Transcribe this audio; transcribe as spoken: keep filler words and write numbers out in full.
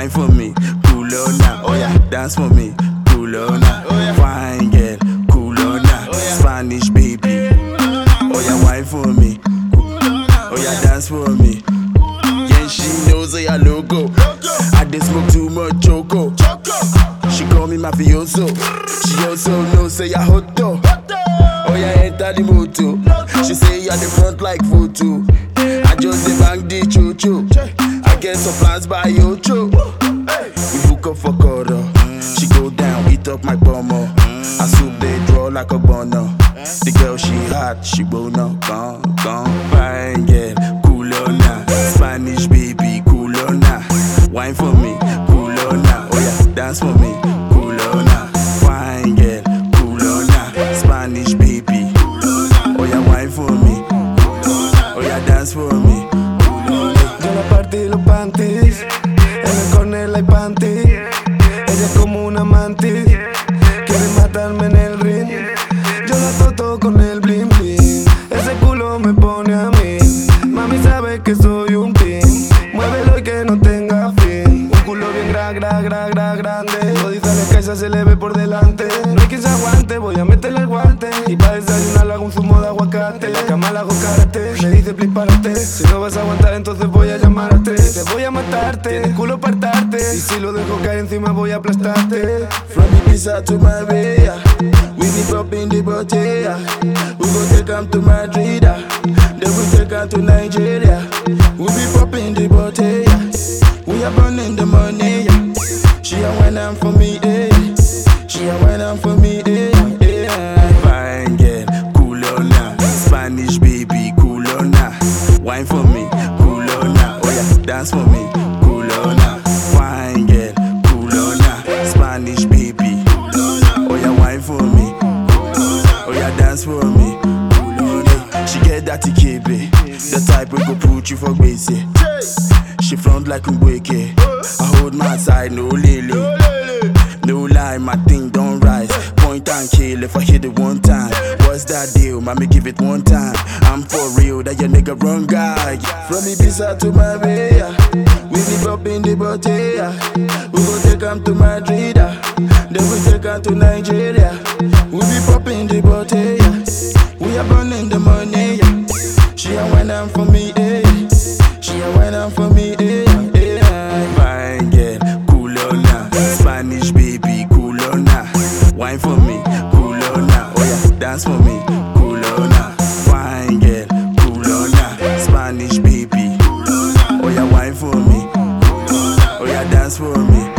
wine for me, cool on now. Oh yeah, dance for me, cool on now. Oh yeah, fine girl, cool on now. Oh yeah, Spanish baby. Oh yeah, wine for me. Oh yeah, dance for me. Yeah, she knows I logo. I did smoke too much choco. She call me mafioso. She also knows say I hot though. Oh yeah, enter the moto. She say at the front like photo. I just the bang the cho-cho. I get some plans by Ocho. We hook up for quarter. She go down, eat up my bummer. I soup they draw like a boner. The girl she hot, she boner. Gone, gone, fine girl, cool on now. Spanish baby, cool on now. Wine for me, cool on now. Oh yeah, dance for me, cool on now. Fine girl, cool on now. Spanish baby, oh yeah, wine for me. Oh yeah, dance for me. Yo la partí los panties, en el corner hay panty. Ella es como una mantis, quiere matarme en el ring. Yo la toto con el bling bling, ese culo me pone a mí. Mami sabe que soy un team, muévelo y que no tenga fin. Un culo bien gra, gra, gra, gra, grande. Lo dice la casa se le ve por delante. No hay quien se aguante, voy a meterle el guante. Y pa' desayunar le hago un zumo de aguacate. En la cama le hago karate, me dice please párate. Si no vas a aguantar entonces voy a llamarte. Te voy a matarte, tienes culo para partarte. Y si lo dejo caer encima voy a aplastarte. From Ibiza to Marbella, we be popping the botella. We go take 'em to Madrid, then we take 'em to Nigeria. We be popping the botella, we are burning the money. Yeah. She a wine am for me, eh? She a wine am for me, eh? eh. Fine girl, cool on now. Spanish baby, cool on now. Wine for me, cool on now. Oh yeah, dance for me, cool on now. Fine girl, cool on now. Spanish baby, oh yeah, wine for me. Oh yeah, dance for me. She get that K B, the type we go put you for basic. She front like Mbweke. I hold my side, no lily. No lie, my thing don't rise. Point and kill if I hit it one time. What's that deal? Mommy, give it one time. I'm for real, that your nigga wrong guy. From Ibiza to Marbella, we be popping the botella. We go take 'em to Madrid, then we take 'em to Nigeria. We be popping the botella, we are burning the money. Yeah. She a wine am for me, eh? She a wine am for me, eh? eh. Fine girl, cool on now. Spanish baby, cool on now. Wine for me, cool on now. Oh yeah, dance for me, cool on now. Fine girl, cool on now. Spanish baby, oh yeah, wine for me. Oh yeah, dance for me.